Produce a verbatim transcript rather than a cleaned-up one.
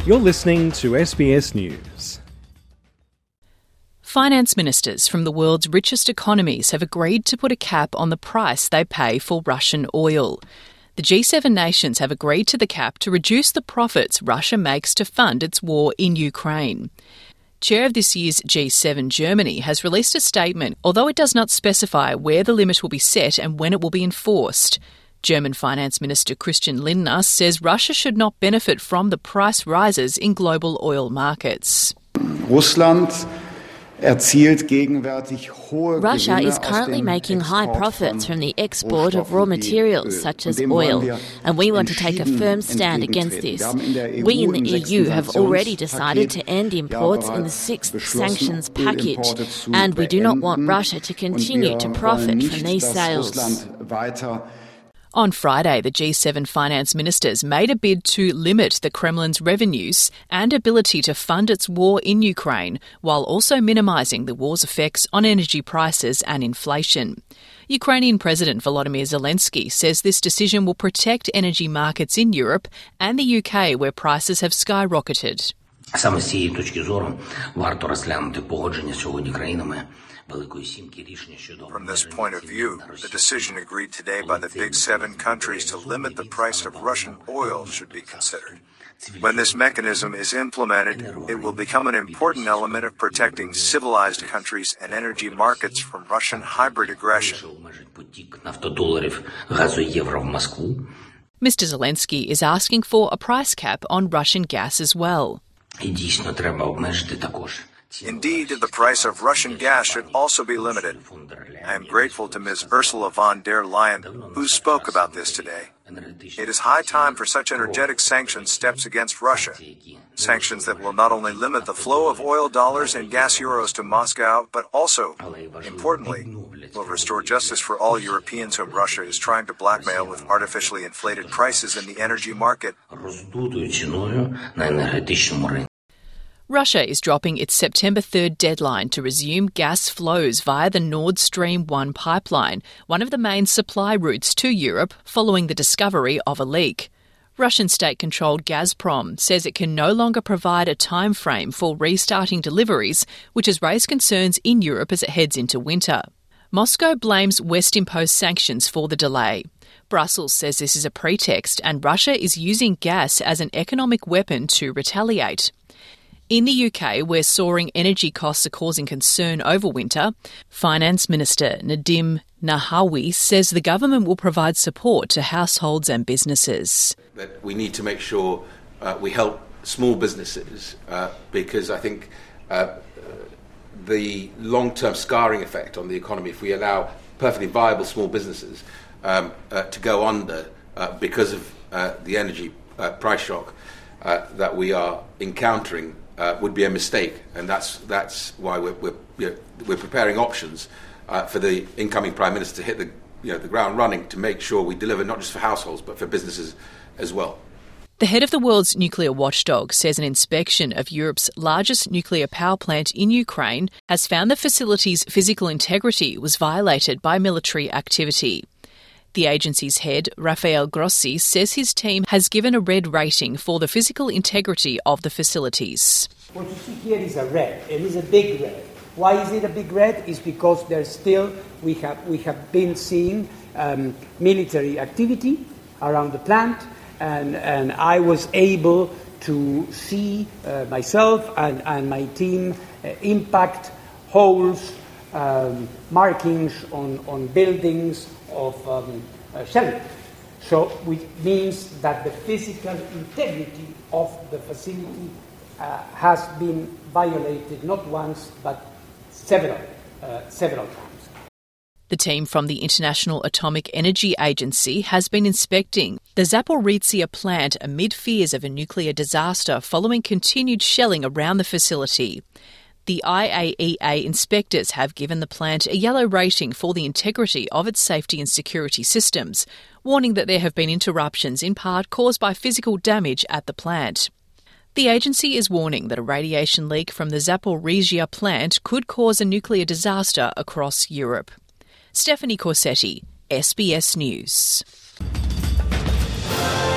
You're listening to S B S News. Finance ministers from the world's richest economies have agreed to put a cap on the price they pay for Russian oil. The G seven nations have agreed to the cap to reduce the profits Russia makes to fund its war in Ukraine. Chair of this year's G seven, Germany, has released a statement, although it does not specify where the limit will be set and when it will be enforced. German Finance Minister Christian Lindner says Russia should not benefit from the price rises in global oil markets. Russia is currently making high profits from the export of raw materials such as oil, and we want to take a firm stand against this. We in the E U have already decided to end imports in the sixth sanctions package, and we do not want Russia to continue to profit from these sales. On Friday, the G seven finance ministers made a bid to limit the Kremlin's revenues and ability to fund its war in Ukraine, while also minimising the war's effects on energy prices and inflation. Ukrainian President Volodymyr Zelensky says this decision will protect energy markets in Europe and the U K, where prices have skyrocketed. Саме з цієї точки зору варто розглянути погодження сьогодні країнами. From this point of view, the decision agreed today by the Big Seven countries to limit the price of Russian oil should be considered. When this mechanism is implemented, it will become an important element of protecting civilized countries and energy markets from Russian hybrid aggression. Mister Zelensky is asking for a price cap on Russian gas as well. Indeed, the price of Russian gas should also be limited. I am grateful to Miz Ursula von der Leyen, who spoke about this today. It is high time for such energetic sanctions steps against Russia. Sanctions that will not only limit the flow of oil dollars and gas euros to Moscow, but also, importantly, will restore justice for all Europeans whom Russia is trying to blackmail with artificially inflated prices in the energy market. Russia is dropping its September third deadline to resume gas flows via the Nord Stream one pipeline, one of the main supply routes to Europe following the discovery of a leak. Russian state-controlled Gazprom says it can no longer provide a time frame for restarting deliveries, which has raised concerns in Europe as it heads into winter. Moscow blames West-imposed sanctions for the delay. Brussels says this is a pretext and Russia is using gas as an economic weapon to retaliate. In the U K, where soaring energy costs are causing concern over winter, Finance Minister Nadhim Zahawi says the government will provide support to households and businesses. That we need to make sure uh, we help small businesses uh, because I think uh, the long-term scarring effect on the economy, if we allow perfectly viable small businesses um, uh, to go under uh, because of uh, the energy uh, price shock uh, that we are encountering, Uh, would be a mistake, and that's that's why we're we're, you know, we're preparing options uh, for the incoming Prime Minister to hit the you know the ground running to make sure we deliver not just for households but for businesses as well. The head of the world's nuclear watchdog says an inspection of Europe's largest nuclear power plant in Ukraine has found the facility's physical integrity was violated by military activity. The agency's head, Rafael Grossi, says his team has given a red rating for the physical integrity of the facilities. What you see here is a red. It is a big red. Why is it a big red? It's because there's still we have we have been seeing um, military activity around the plant, and and I was able to see uh, myself and, and my team uh, impact holes, um, markings on on buildings of um, uh, shelter. So which means that the physical integrity of the facility uh, has been violated not once but several, uh, several times. The team from the International Atomic Energy Agency has been inspecting the Zaporizhzhia plant amid fears of a nuclear disaster following continued shelling around the facility. The I A E A inspectors have given the plant a yellow rating for the integrity of its safety and security systems, warning that there have been interruptions in part caused by physical damage at the plant. The agency is warning that a radiation leak from the Zaporizhzhia plant could cause a nuclear disaster across Europe. Stephanie Corsetti, S B S News.